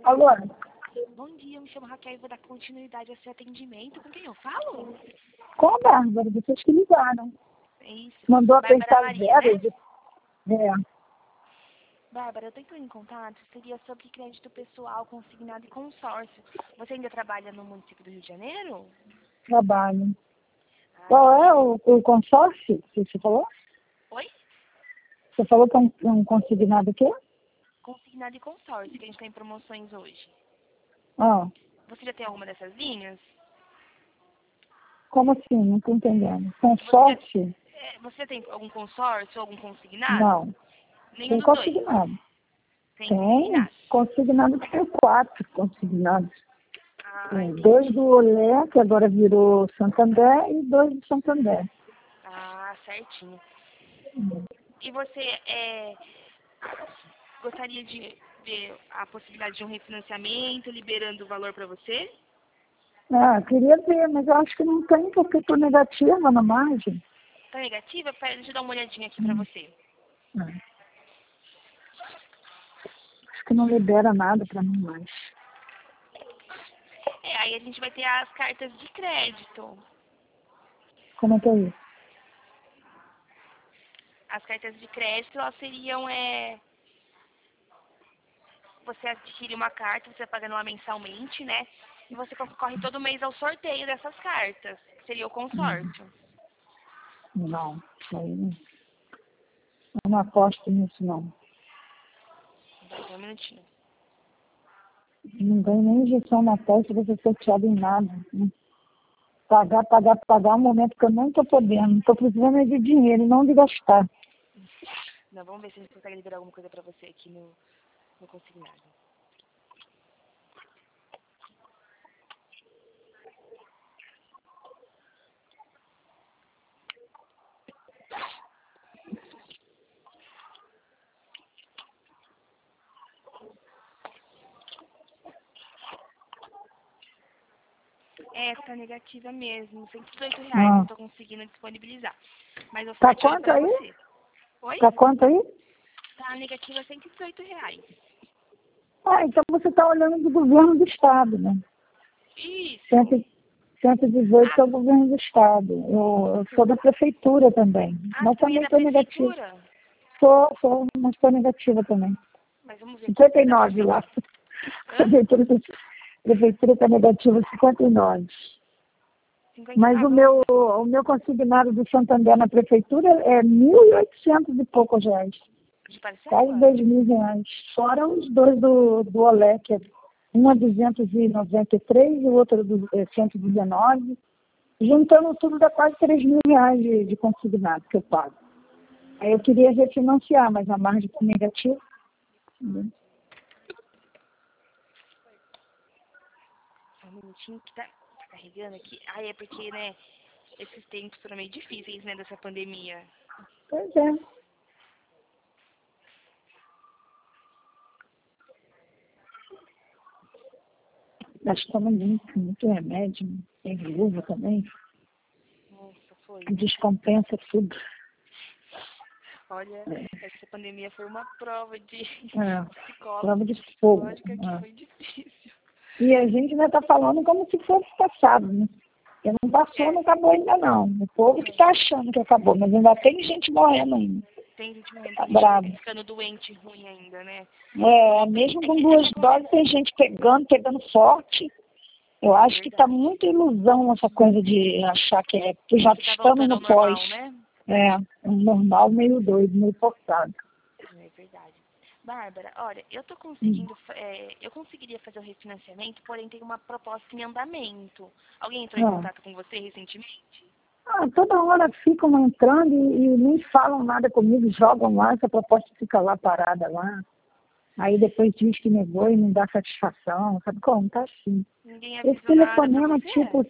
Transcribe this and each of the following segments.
Alô? Bom dia, eu me chamo Raquel e vou dar continuidade a esse atendimento. Com quem eu falo? Com a Bárbara, vocês que ligaram. É isso. Mandou Bárbara apertar Maria, zero. né? É. Bárbara, eu tô entrando em contato, seria sobre crédito pessoal, consignado e consórcio. Você ainda trabalha no município do Rio de Janeiro? Trabalho. Qual é o consórcio que você falou? Oi? Você falou que é um consignado o quê? Consignado e consórcio, que a gente tem promoções hoje. Ah, Você já tem alguma dessas linhas? como assim? Não estou entendendo. Consórcio? Você já tem algum consórcio ou algum consignado? Não. Nenhum Tem dos dois. consignado. Tem Tem. consignado. Consignado tem 4 consignados. Ah, Tem entendi. 2 do Olé, que agora virou Santander, e 2 do Santander. Ah, certinho. E você gostaria de ver a possibilidade de um refinanciamento, liberando o valor para você? Ah, queria ver, mas eu acho que não tem, porque estou negativa na margem. Tá negativa? Pera, deixa eu dar uma olhadinha aqui para você. Acho que não libera nada para mim mais. Aí a gente vai ter as cartas de crédito. Como é que é isso? As cartas de crédito, elas seriam, você adquire uma carta, você paga ela mensalmente, né? E você concorre todo mês ao sorteio dessas cartas, que seria o consórcio. Não, isso aí não. Eu não aposto nisso, não. Só um minutinho. Não ganho nem injeção na testa, você sorteado em nada. Né? Pagar um momento que eu não estou podendo. Estou precisando é de dinheiro, não de gastar. Não, vamos ver se a gente consegue liberar alguma coisa pra você aqui no consignado. Tá negativa mesmo. R$118 eu não tô conseguindo disponibilizar. Mas eu Tá sorteio quanto pra aí? você. Oi? Tá quanto aí? Tá negativa R$118. Ah, então você está olhando do governo do Estado, né? Isso. 118 é o governo do Estado. Eu sou da prefeitura também. Mas Você é também da estou negativa. prefeitura? Mas estou negativa também. Mas vamos ver aqui. 59 lá. Prefeitura está negativa 59. 50, Mas o meu consignado do Santander na prefeitura é 1.800 e poucos reais. de parcela? Quase 2.000 reais. Fora os dois do Olé, que é um a 293 e o outro é 119. Juntando tudo dá quase 3.000 reais de consignado que eu pago. Aí eu queria refinanciar, mas a margem está negativa. Só um minutinho que tá carregando aqui. É porque, né, esses tempos foram meio difíceis, né, dessa pandemia. Pois é. Gastando muito remédio, tem luva também. Nossa, foi. Descompensa tudo. Olha, essa pandemia foi uma prova de Prova de fogo. psicológica que foi difícil. E a gente ainda está falando como se fosse passado, né? Porque não passou, não acabou ainda não. O povo que está achando que acabou, mas ainda tem gente morrendo ainda. Tem gente morrendo, Tá tem bravo. gente ficando doente, ruim ainda, né? Mesmo com 2 doses, tem gente pegando forte. Eu acho que está muita ilusão essa coisa de achar que já estamos no pós. Normal, né? Um normal meio doido, meio forçado. É verdade. Bárbara, olha, eu tô conseguindo, eu conseguiria fazer o refinanciamento, porém tem uma proposta em andamento. Alguém entrou em contato com você recentemente? Toda hora ficam entrando e nem falam nada comigo, jogam lá, essa proposta fica lá parada lá. Aí depois diz que negou e não dá satisfação, sabe como? Tá assim. Esse telefonema tipo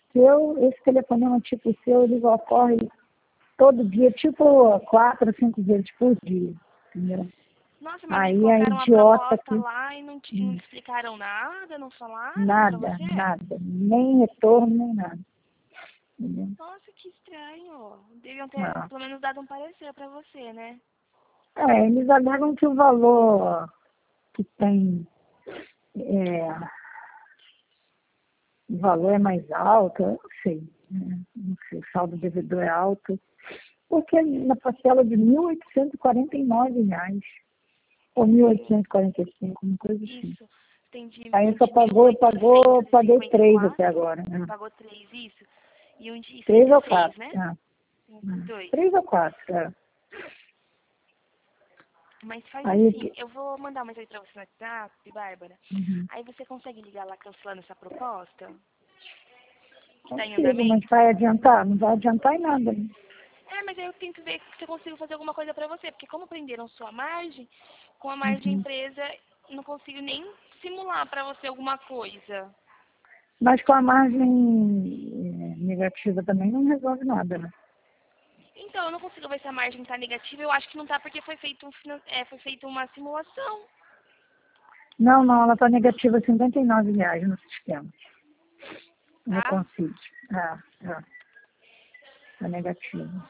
seu, ele ocorre todo dia, tipo 4 ou 5 vezes por dia. Entendeu? Nossa, mas aí eles colocaram a idiota aqui lá e não explicaram nada, não falaram pra você? Nada. Nem retorno, nem nada. Entendeu? Nossa, que estranho. Deviam ter pelo menos dado um parecer pra você, né? Eles alegam que o valor que tem O valor é mais alto, eu não sei. Não sei, o saldo devedor é alto. Porque na parcela de R$ 1.849, ou 1.845, uma coisa assim. Isso. Entendi. Aí só paguei 3 até agora. Né? Pagou 3, isso. E um dia 3 ou 6, 4, né? 2. 3 ou 4, Mas faz aí, assim, eu vou mandar uma mensagem pra você no WhatsApp, Bárbara. Aí você consegue ligar lá cancelando essa proposta? Que tá em andamento? mas vai adiantar? Não vai adiantar em nada. Né? Mas aí eu tento ver se eu consigo fazer alguma coisa pra você. Porque como prenderam sua margem, com a margem de empresa, não consigo nem simular pra você alguma coisa. Mas com a margem negativa também não resolve nada, né? Então, eu não consigo ver se a margem tá negativa. Eu acho que não tá porque foi feito uma simulação. Não, ela está negativa R$ 59 no sistema. No Tá? Concide. Está negativa.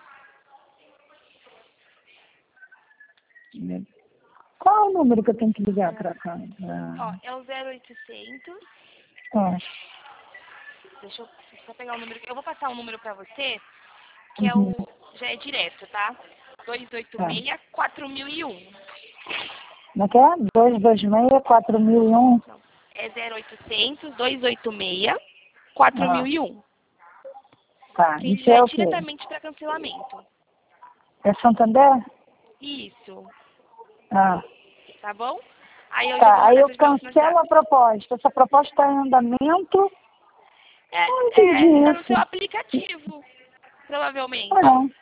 Qual é o número que eu tenho que ligar para cá? Ó, é o 0800. Deixa eu só pegar o número. Eu vou passar um número pra você, que é já é direto, tá? 286-4001. Como é que é? 226-4001? É 0800-286-4001. Tá, Que isso já é é o quê? diretamente para cancelamento. É Santander? Isso. Ah. Tá bom? Aí eu já vou Tá, mandar aí eu mensagem pra você no cancelo WhatsApp. a proposta. Essa proposta está em andamento? Não entendi Tá no isso. seu aplicativo, provavelmente.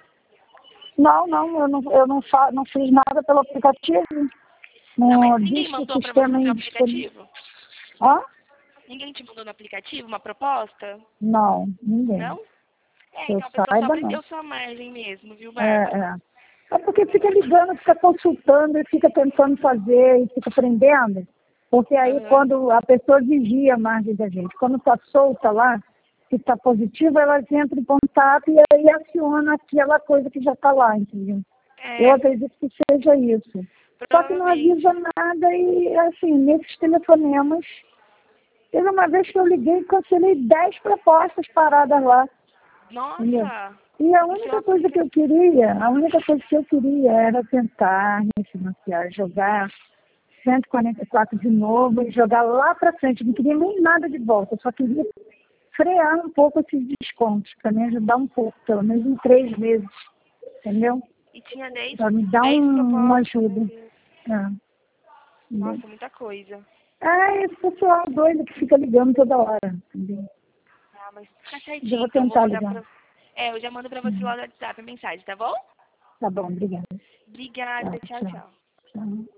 Não, eu não fiz nada pelo aplicativo. Não, mas Não ninguém diz que o mandou pra você sistema no é seu indisponível. aplicativo? Hã? Ninguém te mandou no aplicativo uma proposta? Não, ninguém. Não? Que eu Então a pessoa só saiba, não. prendeu sua margem mesmo, viu, Bárbara? É porque fica ligando, fica consultando, e fica tentando fazer, e fica prendendo. Porque aí quando a pessoa vigia a margem da gente, quando está solta lá, se está positiva, elas entram em contato e aí aciona aquela coisa que já está lá, entendeu? Eu acredito que seja isso. Só que não avisa nada e, assim, nesses telefonemas, teve uma vez que eu liguei e cancelei 10 propostas paradas lá. Nossa! Entendeu? E a única coisa que eu queria era tentar refinanciar, jogar 144 de novo e jogar lá para frente. Não queria nem nada de volta, eu só queria frear um pouco esses descontos, para me ajudar um pouco, pelo menos em 3 meses, entendeu? E tinha 10 Para me dar uma ajuda. Nossa, muita coisa. Esse pessoal doido que fica ligando toda hora, entendeu? Mas fica certinho. Eu vou tentar ligar. Eu já mando pra você lá no WhatsApp a mensagem, tá bom? Tá bom, obrigada. Obrigada, tchau. Tchau.